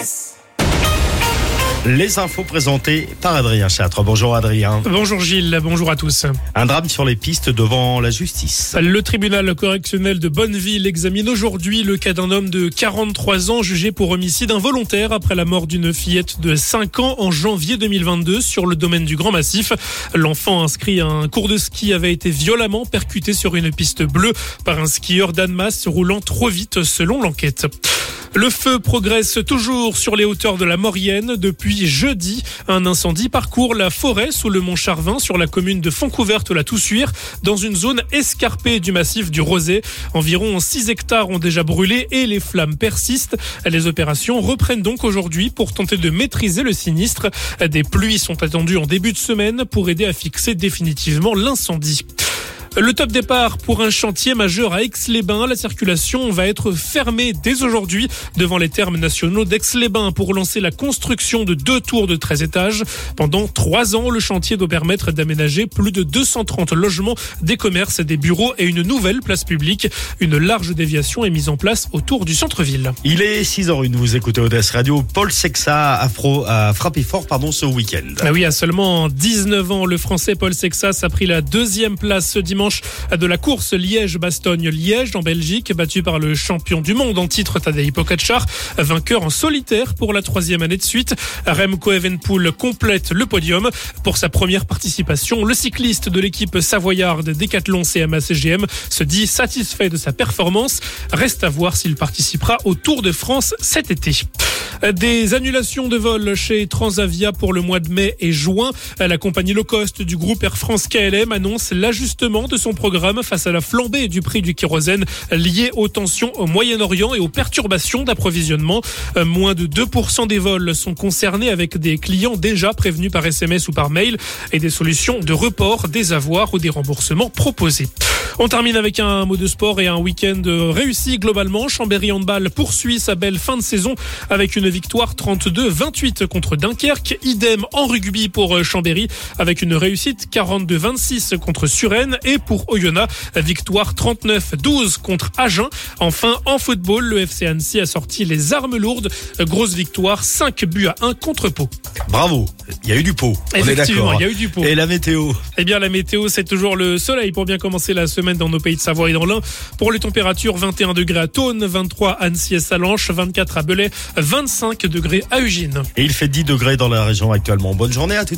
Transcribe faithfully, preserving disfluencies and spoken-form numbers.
S. Les infos présentées par Adrien Châtre. Bonjour Adrien. Bonjour Gilles, bonjour à tous. Un drame sur les pistes devant la justice. Le tribunal correctionnel de Bonneville examine aujourd'hui le cas d'un homme de quarante-trois ans jugé pour homicide involontaire après la mort d'une fillette de cinq ans en janvier deux mille vingt-deux sur le domaine du Grand Massif. L'enfant inscrit à un cours de ski avait été violemment percuté sur une piste bleue par un skieur d'Annemasse roulant trop vite selon l'enquête. Le feu progresse toujours sur les hauteurs de la Maurienne. Depuis jeudi, un incendie parcourt la forêt sous le mont Charvin sur la commune de Fontcouverte-la-Toussuire dans une zone escarpée du massif du Rosay. Environ six hectares ont déjà brûlé et les flammes persistent. Les opérations reprennent donc aujourd'hui pour tenter de maîtriser le sinistre. Des pluies sont attendues en début de semaine pour aider à fixer définitivement l'incendie. Le top départ pour un chantier majeur à Aix-les-Bains. La circulation va être fermée dès aujourd'hui devant les termes nationaux d'Aix-les-Bains pour lancer la construction de deux tours de treize étages. Pendant trois ans, le chantier doit permettre d'aménager plus de deux cent trente logements, des commerces, des bureaux et une nouvelle place publique. Une large déviation est mise en place autour du centre-ville. Il est six heures une, vous écoutez Odès Radio. Paul Sexat Afro a frappé fort pardon, ce week-end. Ah oui, à seulement dix-neuf ans, le Français Paul Sexat a pris la deuxième place ce dimanche de la course Liège-Bastogne-Liège en Belgique, battu par le champion du monde en titre Tadej Pogačar, vainqueur en solitaire pour la troisième année de suite. Remco Evenepoel complète le podium. Pour sa première participation, le cycliste de l'équipe savoyarde Decathlon C M A C G M se dit satisfait de sa performance. Reste à voir s'il participera au Tour de France cet été. Des annulations de vols chez Transavia pour le mois de mai et juin. La compagnie low cost du groupe Air France K L M annonce l'ajustement de son programme face à la flambée du prix du kérosène liée aux tensions au Moyen-Orient et aux perturbations d'approvisionnement. Moins de deux pour cent des vols sont concernés avec des clients déjà prévenus par S M S ou par mail et des solutions de report des avoirs ou des remboursements proposés. On termine avec un mot de sport et un week-end réussi globalement. Chambéry Handball poursuit sa belle fin de saison avec une victoire trente-deux vingt-huit contre Dunkerque. Idem en rugby pour Chambéry avec une réussite quarante-deux vingt-six contre Suresnes. Et pour Oyonnax, victoire trente-neuf douze contre Agen. Enfin, en football, le F C Annecy a sorti les armes lourdes. Grosse victoire, cinq buts à un contre Pau. Bravo, il y a eu du pot. On est d'accord. Il y a eu du pot. Et la météo? Eh bien, la météo, c'est toujours le soleil pour bien commencer la semaine dans nos pays de Savoie et dans l'Ain. Pour les températures, vingt et un degrés à Thônes, vingt-trois à Annecy et Salanches, vingt-quatre à Belay, vingt-cinq degrés à Ugine. Et il fait dix degrés dans la région actuellement. Bonne journée à tous.